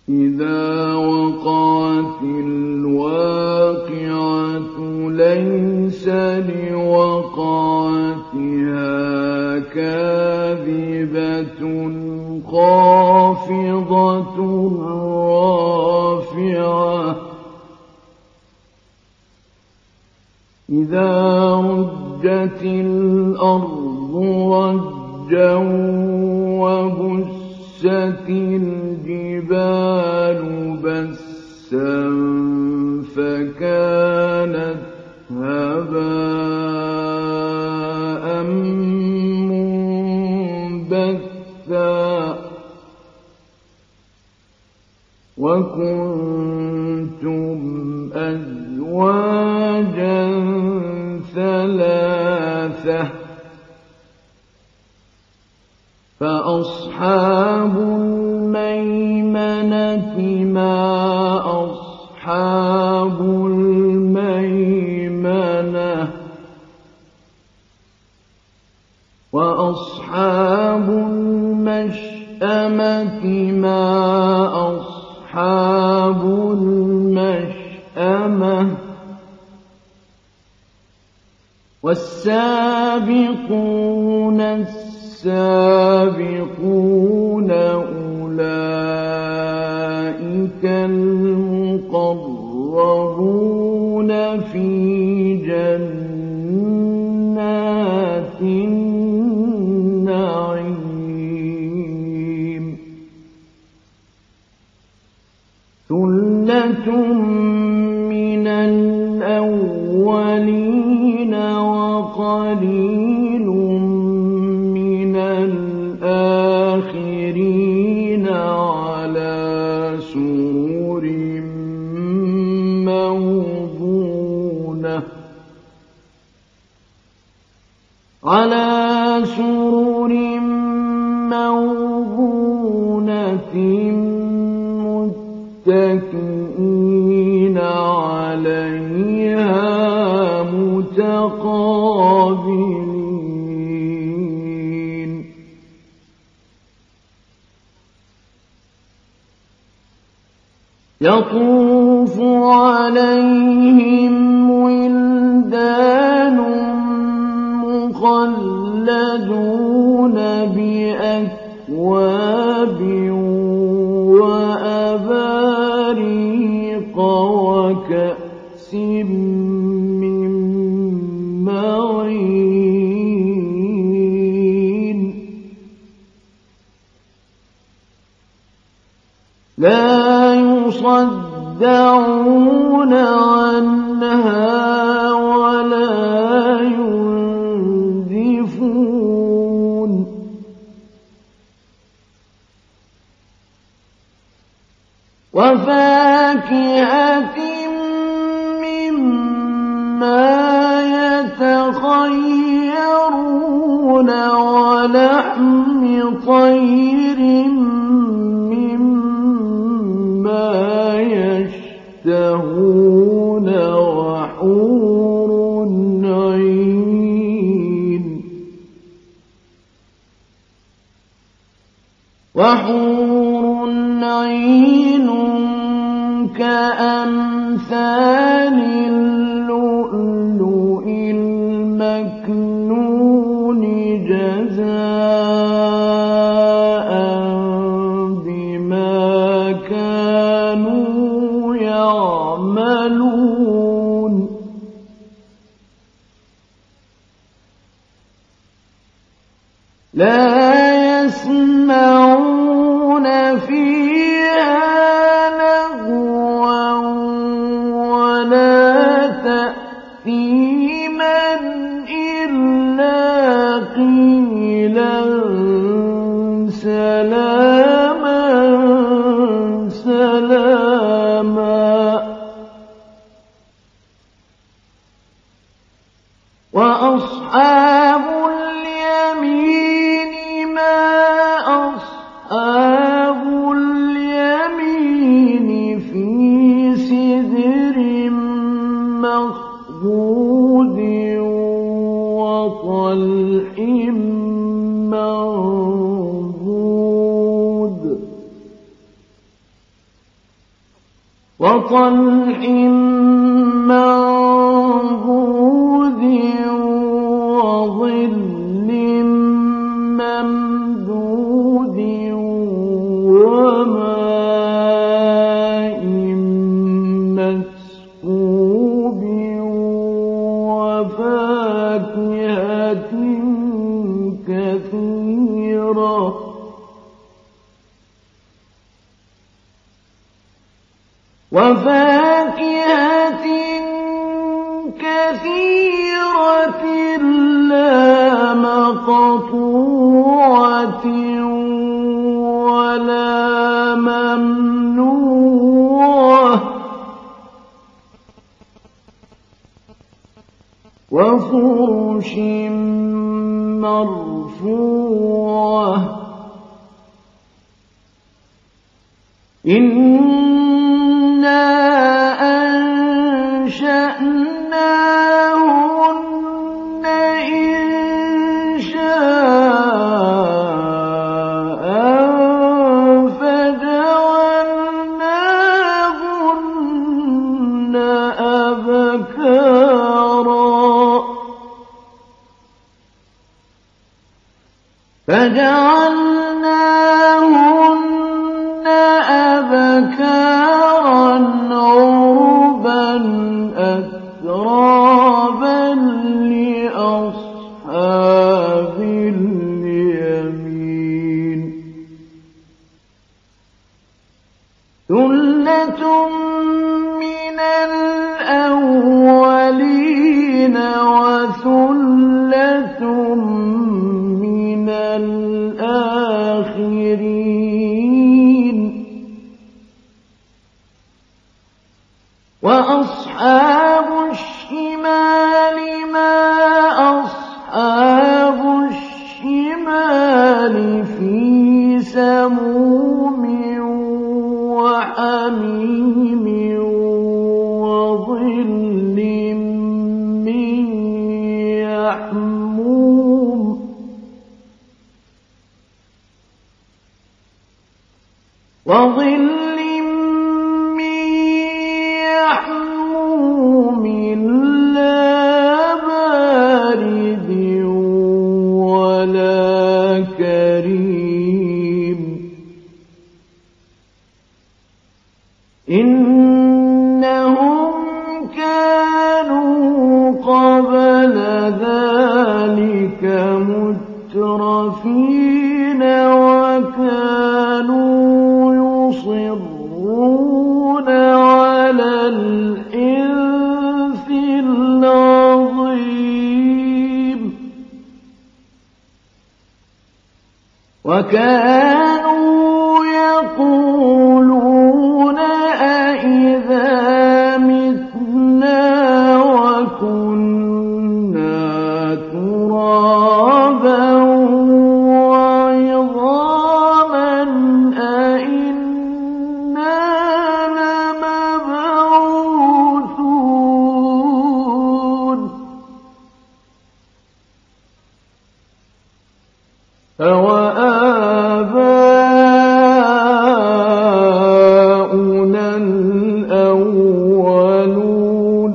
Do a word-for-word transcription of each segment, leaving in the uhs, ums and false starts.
إذا وقعت الواقعة ليس لوقعتها كاذبة خافضة رافعة إذا رجت الأرض رجا وبست الجبال بسا فكانت هباء منبثا وكنتم أزواجا ثلاثة فأصحاب الميمنة ما أصحاب الميمنة وأصحاب المشأمة ما أصحاب المشأمة والسابقون السابقون أولئك المقربون في جنات النعيم ثلة من الأولين وقليل من الآخرين على سرر موضونة على سرر موضونة متكئين عليها متقابلين يطوف عليهم ولدان مخلدون بأكواب وأباريق وكأس من معين لا يصدعون عنها ولا ينزفون وفاكهة مما يتخيرون ولحم طير مما يشتهون وحور عين وحور عين كأمثال اللؤلؤ المكنون جزاء بما كانوا يعملون لا يسمعون فيها لغوا ولا تأثيما إلا قيلا سلاما سلاما وأصحاب اليمين ما أصحاب اليمين وطلح منضود وظل ممدود وماء مسكوب وفاكهة كثيرة وفاكهة كثيرة لا مقطوعة ولا ممنوعة وفرش مرفوعة إنا أنشأناهن إنشاء فجعلناهن أبكارا فجعلناهن أبكارا عربا أترابا لأصحاب اليمين ثلة من الأولين وثلة من الآخرين وأصحاب الشمال ما أصحاب الشمال في سموم وحميم وظل من يحموم وظل من يحموم لا بارد ولا كريم إنهم كانوا قبل ذلك مترفين وكانوا يصرون على الحنث العظيم وكانوا يقولون أئذا متنا وكنا ترابا وعظاما أئنا لمبعوثون أَوَآبَاؤُنَا الْأَوَّلُونَ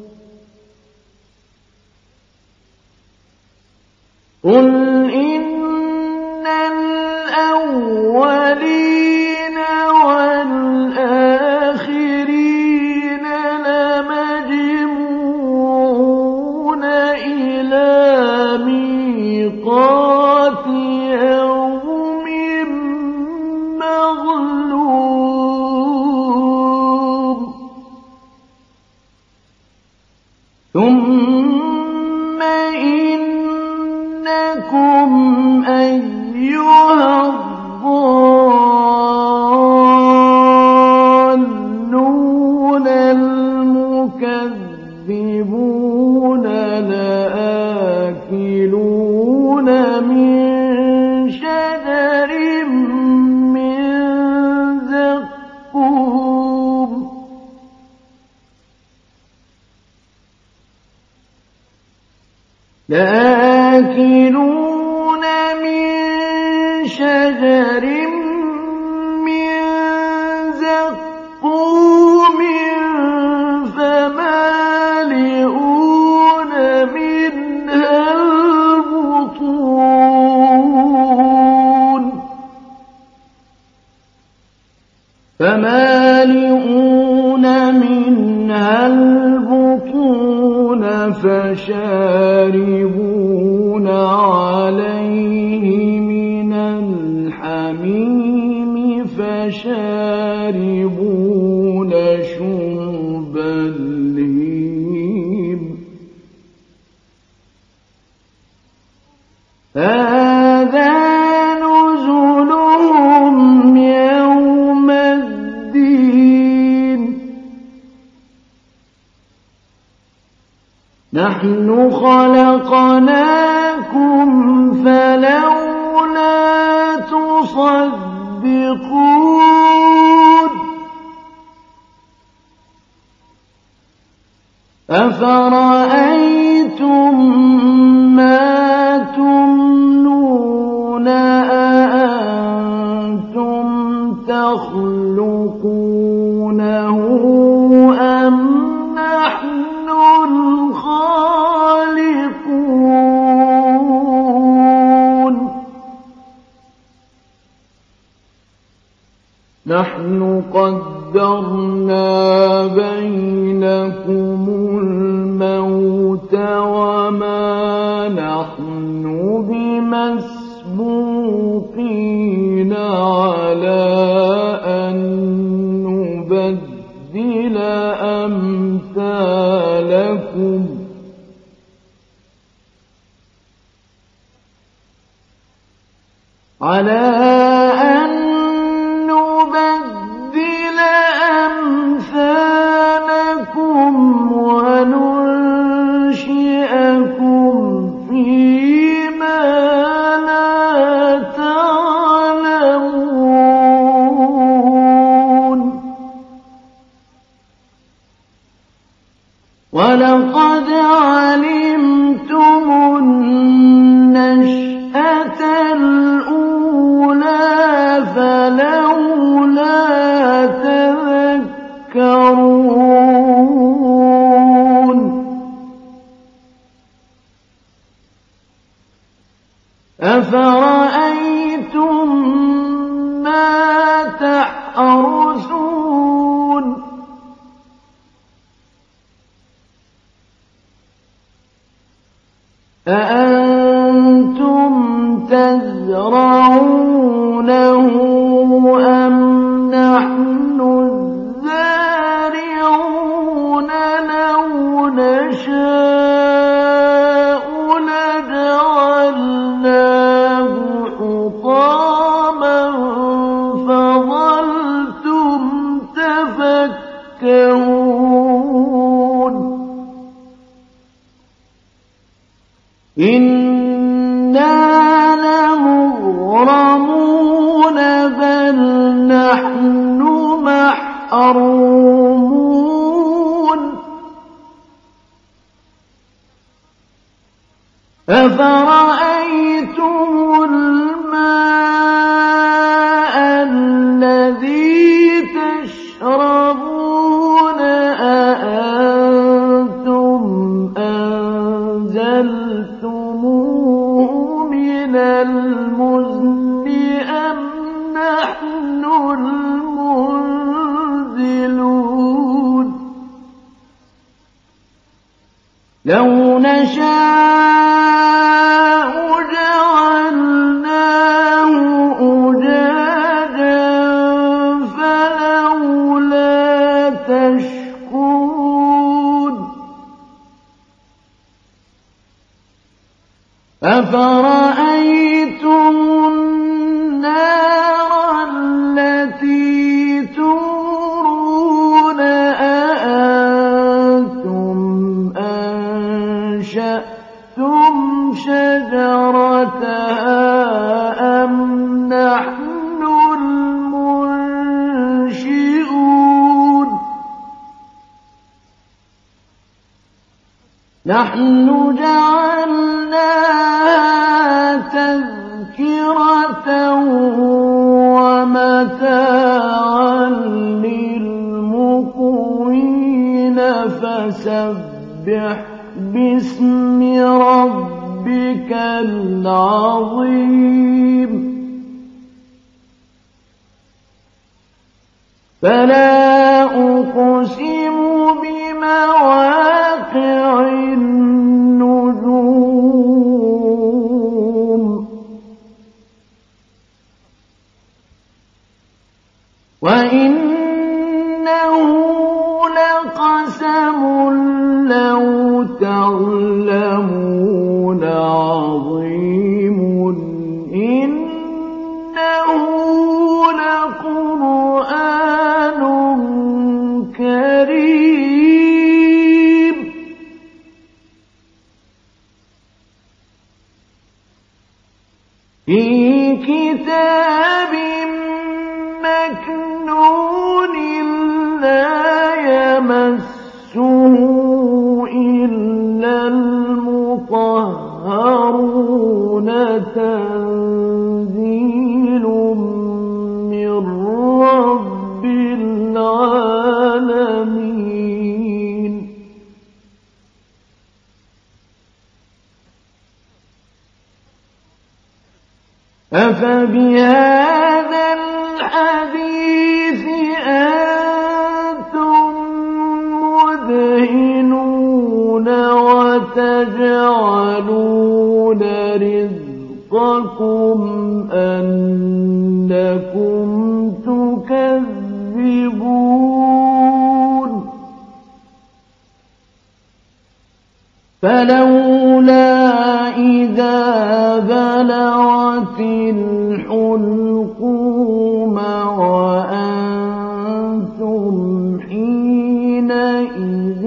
قُلْ إِنَّ الْأَوَّلِينَ وَالْآخِرِينَ لَمَجْمُوعُونَ إِلَى مِيقَاتِ يَوْمٍ مَّعْلُومٍ ثُمَّ إِنَّكُمْ أَيُّهَا الضَّالُّونَ الْمُكَذِّبُونَ لَآكِلُونَ مِن شَجَرٍ مِّن زَقُّومٍ لآكلون من شجر من زقوم فمالئون منها البطون فشاربون عليه من الحميم فشاربون شرب الهيم هذا نزلهم يوم الدين نحن خلقناكم فلولا تصدقون أفرأيتم ما تمنون أأنتم تخلقونه أم نحن الخالقون نحن قدرنا بينكم الموت وما نحن بمسبوقين على أن نبدل أمثالكم على أن نبدل أمثالكم وننشئكم فيما لا تعلمون ولقد علمتم النشأة الأولى فلولا تذكرون أفرأيتم ما تحرثون أأنتم تزرعونه أم نحن الزارعون لو نشاء لجعلناه حطاما فظلتم تفكهون إنا لمغرمون بل نحن محرومون أفرأيتم الماء الذي تشربون أأنتم أنزلتموه من المزن أم نحن المنزلون لو نشاء جعلناه أجاجا فلولا تشكرون أفرأيتم النار التي تورون أأنتم أنشأتم شجرتها أم نحن المنشئون نحن جعلناها تذكرة ومتاعا للمقوين فسبح باسم ربك العظيم فلا أقسم بمواقع النجوم وإنه لقسم لو تعلمون عظيم إنه لقرآن كريم في كتاب مكنون لا يمسه إلا المطهرون تنزيل من رب العالمين أفبهذا الحديث أنتم مدهنون وتجعلون رزقكم أنكم تكذبون فلولا إذا بلغت الحلقوم وأنتم حينئذ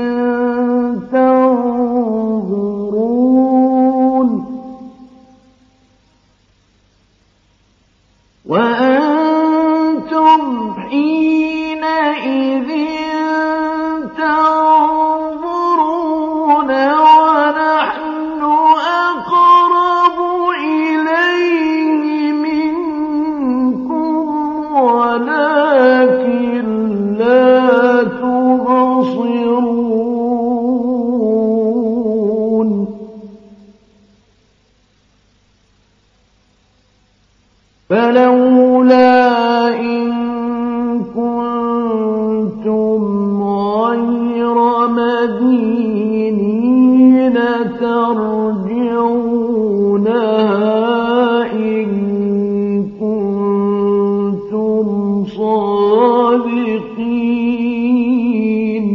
تنظرون وأنتم حينئذ تنظرون ونحن أقرب إليه منكم ولكن لا تبصرون فلولا إن كنتم غير مدينين ترجعونها إن كنتم صادقين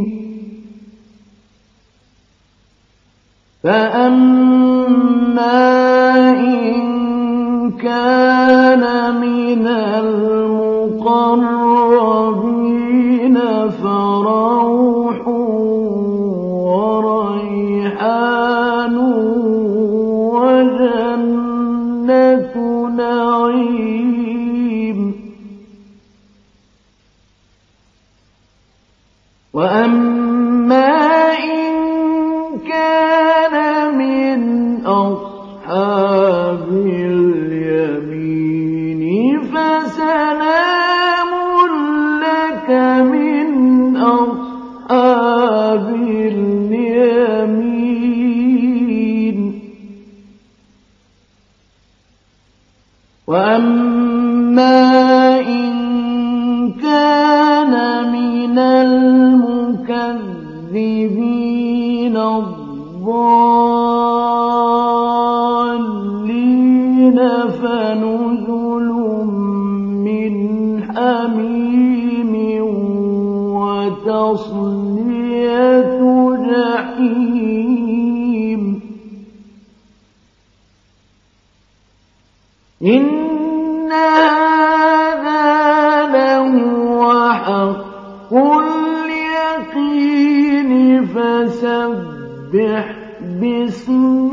فأما إن كان من المقربين فروح وريحان وجنة نعيم وأما إن كان من أصحاب اليمين فسلام لك من أصحاب اليمين وأما إن كان من المكذبين الضالين فنزل من حميم وتصلية جحيم إن هذا لهو حق اليقين فسبح باسم